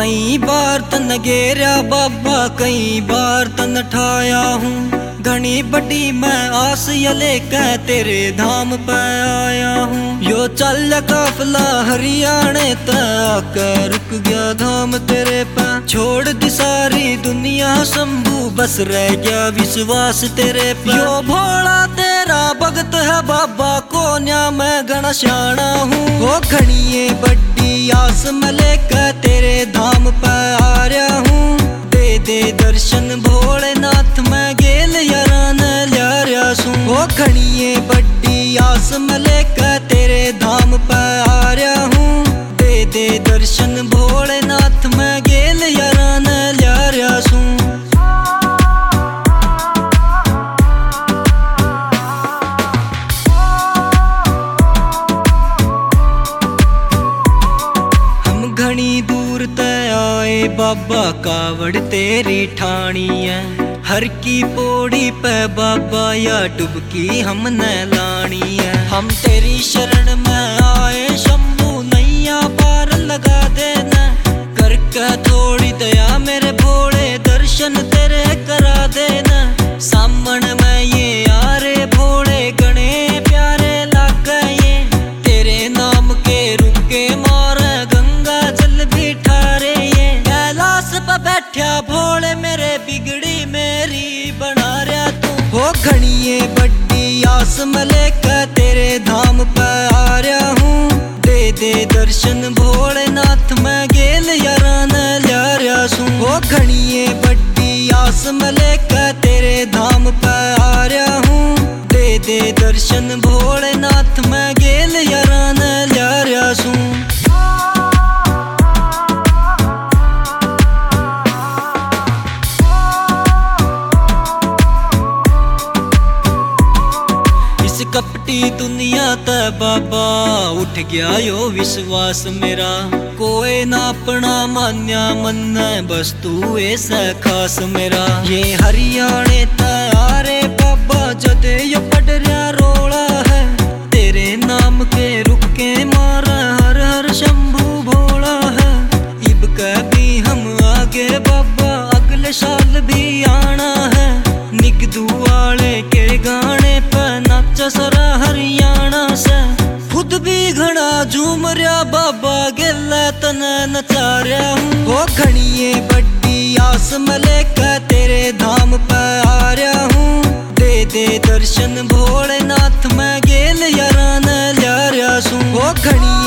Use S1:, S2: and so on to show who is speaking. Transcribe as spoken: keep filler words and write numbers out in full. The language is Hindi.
S1: कई बार तन गेरा बाबा, कई बार तन ठाया हूँ। घनी बड़ी मैं आस ये लेकर तेरे धाम पे आया हूँ। यो चल काफला हरियाणे तक आकर रुक गया धाम तेरे पे। छोड़ दी सारी दुनिया शंभू, बस रह गया विश्वास तेरे पे। यो भोला तेरा भगत है बाबा, कोन्या मैं घना श्याणा हूँ। वो घनिए बड़ी आस में लेकर तेरे धाम पे आ रहा हूँ। दे दे दर्शन भोलेनाथ, मैं गेल यारान ल्या रहा सूं। वो घनिए बड़ी आस में लेकर तेरे धाम पे आ रहा हूँ। दे दे दर्शन भोलेनाथ, मैं गेल यारान ल्या रहा सूं। घनी दूर ते आए बाबा, कावड़ तेरी ठाणी है। हर की पौड़ी पे बाबा या डुबकी हमने लानी है। हम तेरी शरण में आए शंभू, नैया पार लगा देना। करके थोड़ी दया मेरे भोले, दर्शन तेरे करा देना। सामन में ये आरे भोले, गणे प्यारे लागे ये। तेरे नाम के रुके मारे, गंगा जल भी ठारे ये। कैलाश पे बैठा भोले, मेरे बिगड़ी मेरी बना रहा तू। हो घनिए बड़ी आस में लेकर तेरे धाम पे आ रहा हूँ। दे दे दर्शन भोलेनाथ, मैं गेल यारान ल्या रहा सूं। हो घनिए बड़ी आस में लेकर तेरे धाम पे आ रहा हूँ। दे दे दर्शन भोलेनाथ, मैं गेल यारान ल्या रहा सूं। कपटी दुनिया ते बाबा उठ गया यो विश्वास मेरा। कोई ना अपना मान्या मन, बस तू ऐसा खास मेरा। ये हरियाणे ते आरे बाबा, जदे यो पड़ रहा रोला है। तेरे नाम के रुके मारा, हर हर शंभू भोला है। इब कभी हम आगे बाबा, अगले साल भी आना है। निगदू वाले के गाने पे नाचा सरा हरियाणा से। खुद भी घना झूम रहा बाबा, गेला तने नचा रहा हूँ। वो घनिए बड़ी आस में लेकर तेरे धाम पे आ रहा हूँ। दे दे दर्शन भोलेनाथ, मैं गेल यारान ल्या रहा सूं। वो घनिए